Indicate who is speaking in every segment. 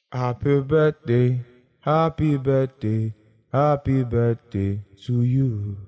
Speaker 1: Happy birthday, happy birthday, happy birthday to you.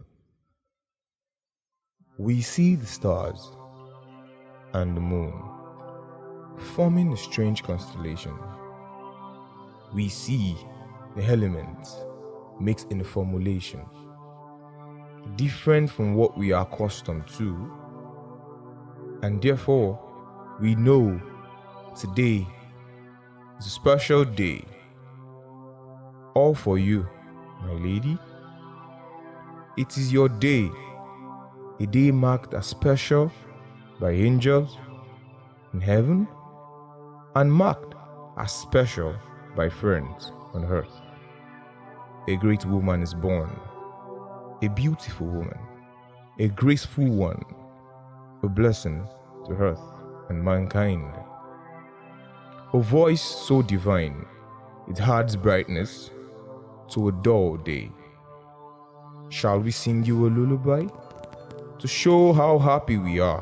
Speaker 1: We see the stars and the moon forming a strange constellation. We see the elements mixed in a formulation different from what we are accustomed to, and therefore we know today is a special day, all for you, my lady. It is your day, a day marked as special by angels in heaven and marked as special by friends on earth. A great woman is born, a beautiful woman, a graceful one, a blessing to earth and mankind. A voice so divine, it adds brightness to a dull day. Shall we sing you a lullaby to show how happy we are?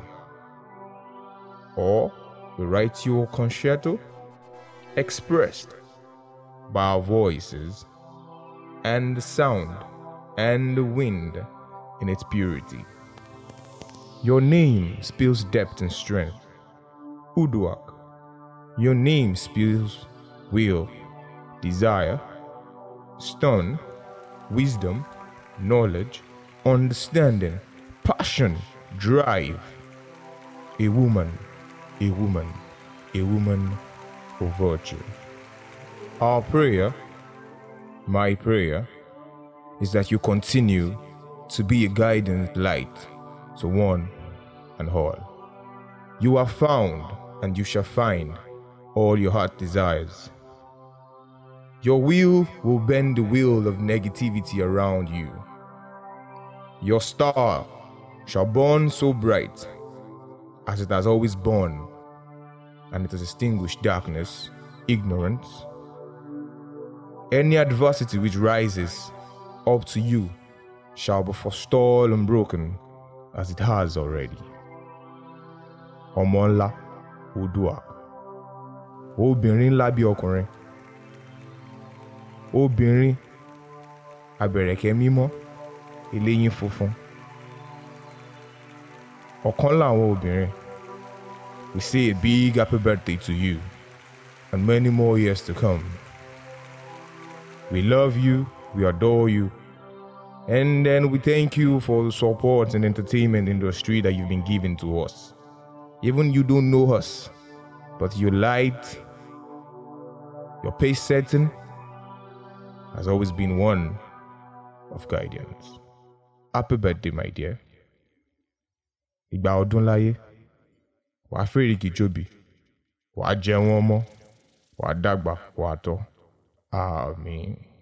Speaker 1: Or we write you a concerto expressed by our voices and the sound and the wind in its purity. Your name spills depth and strength, Uduak. Your name spills will, desire, stone, wisdom, knowledge, understanding, passion, drive. A woman, a woman, a woman of virtue. Our prayer, my prayer, is that you continue to be a guiding light to one and all. You are found and you shall find all your heart desires. Your will bend the wheel of negativity around you. Your star shall burn so bright as it has always burned, and it has extinguished darkness, ignorance. Any adversity which rises up to you shall be forestalled and broken as it has already. Ọmọ ńlá Uduak. Obìnrin ńlá bí ọkùnrin. Obìnrin abẹ̀rẹ̀kẹ́ mímọ́, eléyín funfun. Ọ̀kan láwọn obìnrin. We say a big happy birthday to you and many more years to come. We love you, we adore you, and then we thank you for the support and entertainment industry that you've been giving to us. Even you don't know us, but your light, your pace setting has always been one of guidance. Happy birthday, my dear. Ìgbà ọdún láyé, wàá fèrèkì jóbi, wàá jẹun ọmọ, wàá dàgbà, wàá tọ́. Àmín.